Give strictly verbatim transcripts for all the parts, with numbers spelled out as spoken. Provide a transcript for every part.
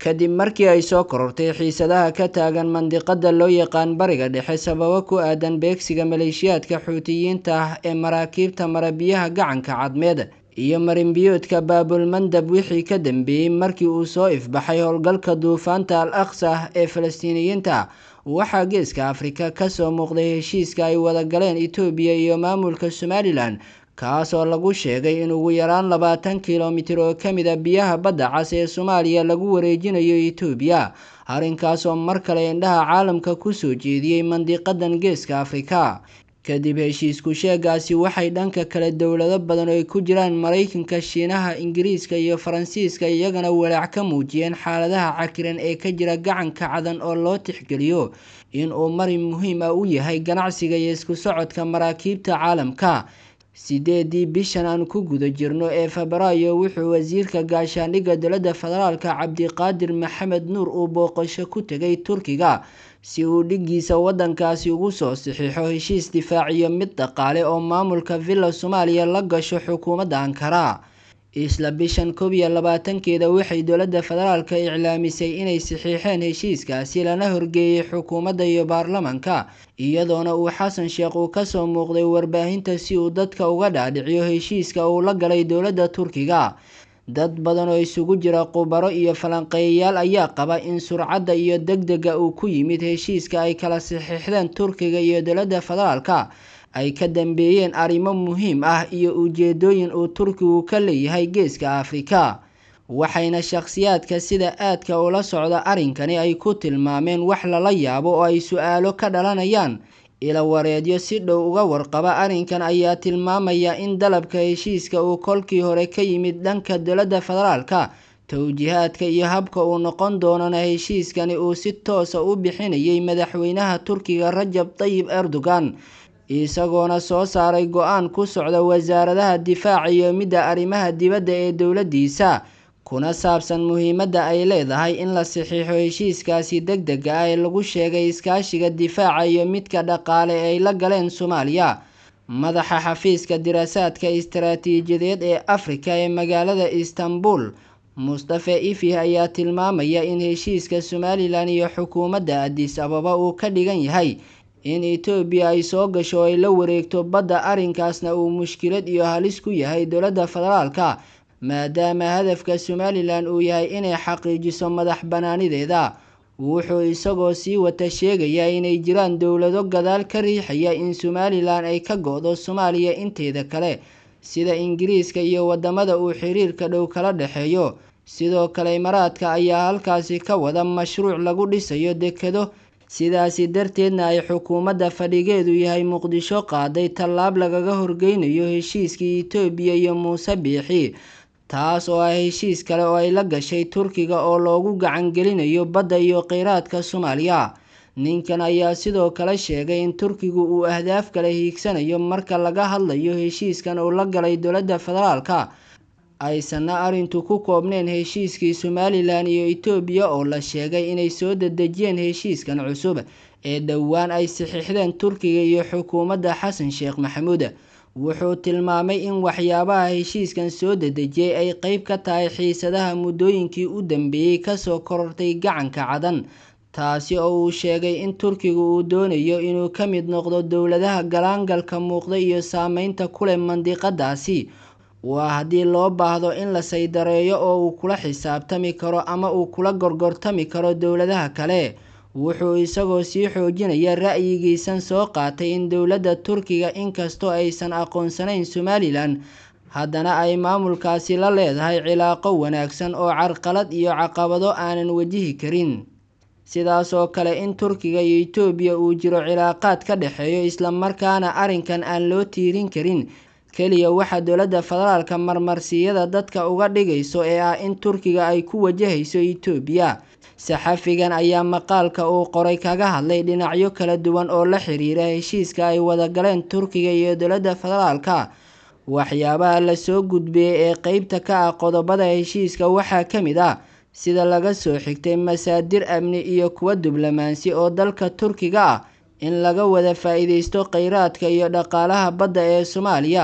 kadib markii ay soo korortay xiisadaha ka taagan mandiqada loo yaqaan Bariga Dhexe sababo ku aadan beegsiga maleeshiyaadka Xuutiyiinta ah ee maraakiibta mara biyaha gacanka cadmeed iyo marinbiyoodka Baabul Mandab wixii ka dambeeyay markii uu soo ifbaxay howlgalka duufaanta Al-Aqsa ee Falastiiniyiinta. waxaa Geeska Afrika ka soo muuqday heshiiska ay wada galeen Itoobiya iyo maamulka Somaliland kaas oo lagu sheegay in ugu yaraan labaatan kiiloomitir oo ka mid ah biyaha badda cas ee Soomaaliya lagu wareejinayo Itoobiya, arrinkaas oo mar kale indhaha caalamka ku soo jeediyay mandiqadan Geeska Afrika. kadib heshiisku sheegaasi waxay dhanka kale dowlado badan oo ay ku jiraan Mareykanka, Shiinaha, Ingiriiska iyo Faransiiska iyagana walaac ka muujiyeen xaaladaha cakiran ee ka jira gacanka cadan oo loo tixgeliyo in uu marin muhiim ah u yahay ganacsiga iyo isku socodka maraakiibta caalamka. sideedii bishan aan ku guda jirno ee Febraayo wuxuu wasiirka gaashaandhigga dowladda federaalka Cabdiqaadir Maxamed Nuur uu booqasho ku tagay Turkiga si uu dhigiisa wadankaasi ugu soo saxiixo heshiis difaac iyo mid dhaqaale oo maamulka Villa Soomaaliya la gasho xukuumadda Ankara. isla bishan koob iyo labaatankeeda waxay dowladda federaalka iclaamisay inay saxiixeen heshiiskaasi lana horgeeyay xukuumadda iyo baarlamaanka, iyadoona uu Xasan Sheekh uu ka soo muuqday warbaahinta si uu dadka uga dhaadhiciyo heshiiska uu la galay dowladda Turkiga. dad badan oo isugu jira khubaro iyo falanqeeyayaal ayaa qaba in surcadda iyo degdega uu ku yimid heshiiska ay kala saxiixdeen Turkiga iyo dowladda federaalka ay ka dambeeyeen arrimo muhiim ah iyo ujeedooyin uu Turkigu ka leeyahay Geeska Afrika, waxayna shakhsiyaadka sida aadka ula socda arrinkani ay ku tilmaameen wax lala yaabo oo ay su'aalo ka dhalanayaan. ila wareedyo si dhow uga warqaba arrinkan ayaa tilmaamaya in dalabka heshiiska uu kolkii hore ka yimid dhanka dowladda federaalka, towjihaadka iyo habka uu noqon doonana heshiiskani uu si toos ah u bixinayay madaxweynaha Turkiga Rajab Tayyip Erdogan, isagoona soo saaray go'aan ku socda wasaaradaha difaaca iyo midda arrimaha dibadda ee dowladdiisa, kuna saabsan muhiimadda ay leedahay in la saxiixo heshiiskaasi degdega ah ee lagu sheegay iskaashiga difaaca iyo midka dhaqaale ee ay la galeen Soomaaliya. madaxa xafiiska diraasaadka istiraatiijiyadeed ee Afrika ee magaalada Istanbul, Mustafa Ifih ayaa tilmaamaya in heshiiska Somaliland iyo xukuumadda Addis Ababa uu ka dhigan yahay in Itoobiya ay soo gasho oo ay la wareegto badda, arrinkaasna uu mushkilad iyo halis ku yahay dowladda federaalka maadaama hadafka Somaliland uu yahay inay xaqiijiso madax banaanideeda. wuxuu isagoo sii wata sheegayaa inay jiraan dowlado gadaal ka riixaya in Somaliland ay ka go'do Soomaaliya inteeda kale sida Ingiriiska iyo wadamada uu xiriirka dhow kala dhaxeeyo. sidoo kale Imaaraadka ayaa halkaasi ka wada mashruuc lagu dhisayo dekedo, sidaasi darteedna ay xukuumadda fadhigeedu yahay Muqdisho qaaday tallaab lagaga horgeynayo heshiiskii Itoobiya iyo Muuse Biixi, taas oo ah heshiis kale oo ay la gashay Turkiga oo loogu gacan gelinayo badda iyo kheyraadka Soomaaliya. ninkan ayaa sidoo kale sheegay in Turkigu uu ahdaaf kale hiigsanayo marka laga hadlayo heshiiskan uu la galay dowladda federaalka, aysanna arrintu ku koobneen heshiiskii Somaliland iyo Itoobiya oo la sheegay inay soo dedejiyeen heshiiskan cusub ee dhowaan ay saxiixdeen Turkiga iyo xukuumadda Xasan Sheekh Maxamuud. wuxuu tilmaamay in waxyaabaha heshiiskan soo dedejiyay ay qayb ka tahay xiisadaha muddooyinkii u dambeeyay ka soo korortay gacanka cadan, taasi oo uu sheegay in Turkigu uu doonayo inuu ka mid noqdo dowladaha galaangalka muuqda iyo saameynta ku leh mandiqadaasi. waa haddii loo baahdo in la saydareeyo oo uu kula xisaabtami karo ama uu kula gorgortami karo dowladaha kale. wuxuu isagoo sii xoojinaya ra'yigiisan soo qaatay in dowladda Turkiga inkastoo aysan aqoonsanayn Somaliland haddana ay maamulkaasi la leedahay cilaaqo wanaagsan oo carqalad iyo caqabado aanan wajihi karin. sidaas oo kale in Turkiga iyo Itoobiya uu jiro cilaaqaad ka dhaxeeyo isla markaana arrinkan aan loo tiirin karin kaliya waxa dowladda federaalka marmarsiyada dadka uga dhigayso ee ah in Turkiga ay ku wajahayso Itoobiya. saxafigan ayaa maqaalka uu qoray kaga hadlay dhinacyo kala duwan oo la xiriira heshiiska ay wada galeen Turkiga iyo dowladda federaalka. waxyaabaha la soo gudbiyay ee qaybta ka ah qodobada heshiiska waxaa ka mid ah sida laga soo xigtay masaadir amni iyo kuwa diblomaasi oo dalka Turkiga ah in laga wada faa'iideysto kheyraadka iyo dhaqaalaha badda ee Soomaaliya,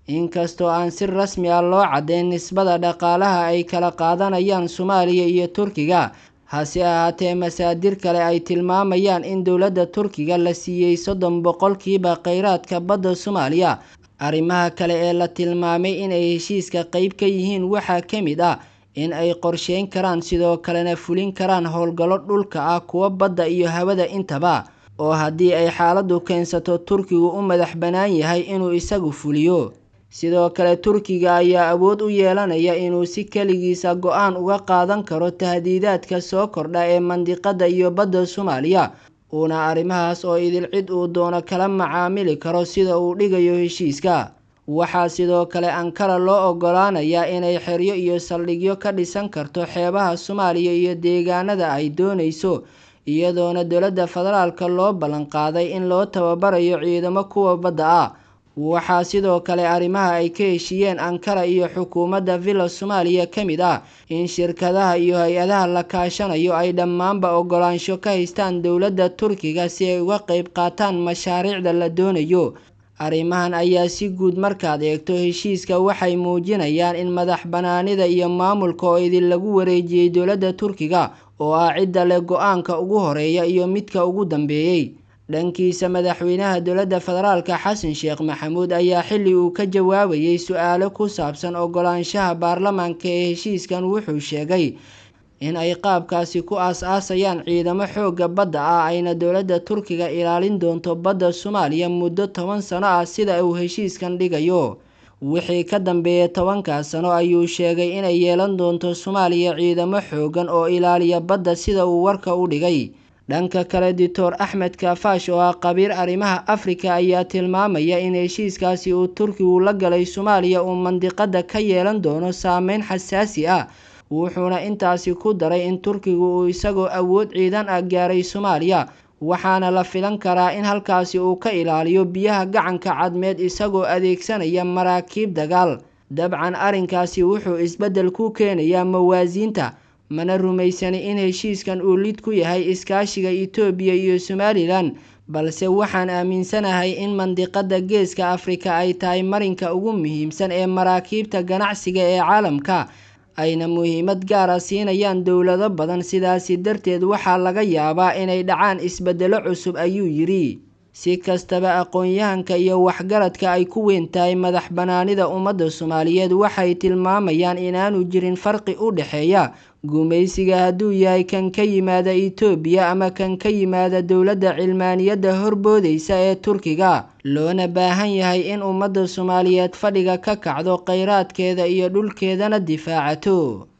inkastoo aan si rasmi ah loo caddeyn nisbada dhaqaalaha ay kala qaadanayaan Soomaaliya iyo Turkiga, hase ahaatee masaadir kale ay tilmaamayaan in dowladda Turkiga la siiyey soddon boqolkiiba kheyraadka badda Soomaaliya. Arrimaha kale ee la tilmaamay in ay heshiiska qayb ka yihiin waxaa ka mid ah in ay qorsheyn karaan sidoo kalena fulin karaan howlgallo dhulka ah, kuwa badda iyo hawada intaba, oo haddii ay xaaladdu keensato Turkigu u madax bannaan yahay inuu isagu fuliyo. Sidoo kale Turkiga ayaa awood u yeelanaya inuu si kaligiisa go'aan uga qaadan karo tahdiidaadka soo kordha ee mandiqada iyo badda Soomaaliya, uuna arrimahaas oo idil cid uu doono kala macaamili karo sida uu dhigayo heshiiska. Waxaa sidoo kale Ankara loo oggolaanayaa inay xeryo iyo saldhigyo ka dhisan karto xeebaha Soomaaliya iyo deegaanada ay doonayso, iyadoona dowladda federaalka loo ballan qaaday in loo tababarayo ciidamo kuwa badda ah. Waxaa sidoo kale arrimaha ay ka heshiiyeen Ankara iyo xukuumadda Villa Soomaaliya ka mid ah in shirkadaha iyo hay-adaha la kaashanayo ay dhammaanba oggolaansho ka haystaan dowladda Turkiga si ay uga qayb qaataan mashaariicda la doonayo. Arrimahan ayaa si guud markaad eegto heshiiska waxay muujinayaan in madax bannaanida iyo maamulka oo idin lagu wareejiyey dowladda Turkiga, oo ah cidda leh go'aanka ugu horeeya iyo midka ugu dambeeyay. Dhankiisa madaxweynaha dowladda federaalka Xasan Sheekh Maxamuud ayaa xilli uu ka jawaabayay su'aalo ku saabsan oggolaanshaha baarlamaanka ee heshiiskan wuxuu sheegay in ay qaabkaasi ku aas-aasayaan ciidamo xoogga badda ah, ayna dowladda Turkiga ilaalin doonto badda Soomaaliya muddo toban sano ah sida uu heshiiskan dhigayo. Wixii ka dambeeyay tobankaas sano ayuu sheegay inay yeelan doonto Soomaaliya ciidamo xooggan oo ilaaliya badda sida uu warka u dhigay. Dhanka kale, Doctor Axmed Kaafash oo ah khabiir arrimaha Afrika ayaa tilmaamaya in heshiiskaasi uu Turkigu la galay Soomaaliya uu mandiqada ka yeelan doono saameyn xasaasi ah, wuxuuna intaasi ku daray in Turkigu uu isagoo awood ciidan ah gaaray Soomaaliya, waxaana la filan karaa in halkaasi uu ka ilaaliyo biyaha gacanka cadmeed isagoo adeegsanaya maraakiib dagaal. Dabcan arrinkaasi wuxuu isbeddel ku keenayaa mawaasiinta, mana rumaysani in heshiiskan uu lid ku yahay iskaashiga Itoobiya iyo Somaliland, balse waxaan aaminsanahay in mandiqada Geeska Afrika ay tahay marinka ugu muhiimsan ee maraakiibta ganacsiga ee caalamka, ayna muhiimad gaar ah siinayaan dowlado badan. Sidaasi darteed waxaa laga yaabaa inay dhacaan isbeddelo cusub, ayuu yidhi. Si kastaba, aqoon-yahanka iyo waxgaradka ay ku weyn tahay madax bannaanida ummadda Soomaaliyeed waxay tilmaamayaan inaanu jirin farqi u dhexeeya gumaysiga hadduu yahay kan ka yimaada Itoobiya ama kan ka yimaada dowladda cilmaaniyadda horboodaysa ee Turkiga, loona baahan yahay in ummadda Soomaaliyeed fadhiga ka kacdo kheyraadkeeda iyo dhulkeedana difaacato.